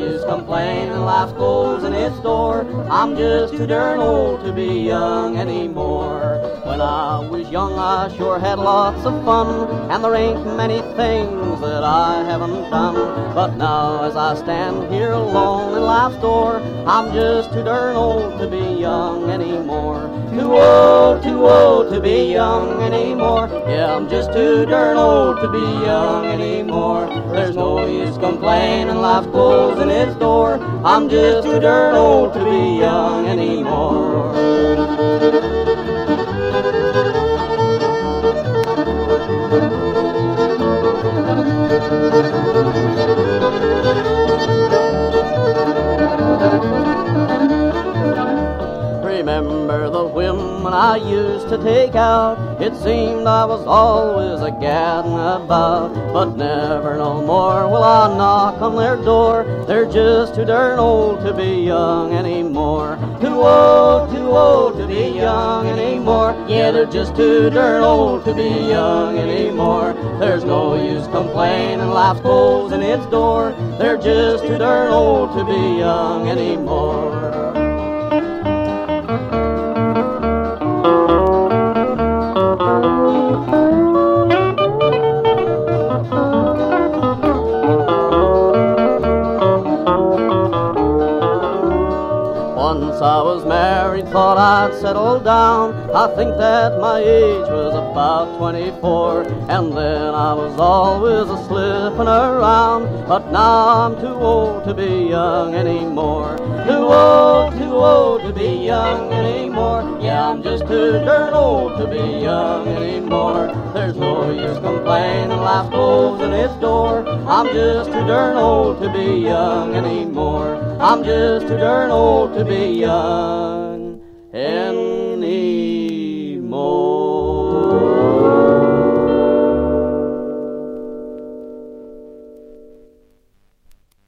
use complaining, life goes in its door. I'm just too darn old to be young anymore. When I was young I sure had lots of fun, and there ain't many things that I haven't done. But now as I stand here alone in life's door, I'm just too darn old to be young anymore. Too old to be young anymore. Yeah, I'm just too darn old to be young anymore. There's no use complaining, life goes in its door. I'm just too darn old to be young anymore. Remember the whim when I used to take out, it seemed I was always a gadding about. But never no more will I knock on their door, they're just too darn old to be young anymore. Too old to be young anymore. Yeah, they're just too darn old to be young anymore. There's no use complaining, life goes in its door. They're just too darn old to be young anymore. Once I was married, thought I'd settle down. I think that my age was about 24, and then I was always a-slipping around. But now I'm too old to be young anymore. Too old to be young anymore. Yeah, I'm just too darn old to be young anymore. There's no use complaining, life goes in its door. I'm just too darn old to be young anymore. I'm just too darn old to be young anymore.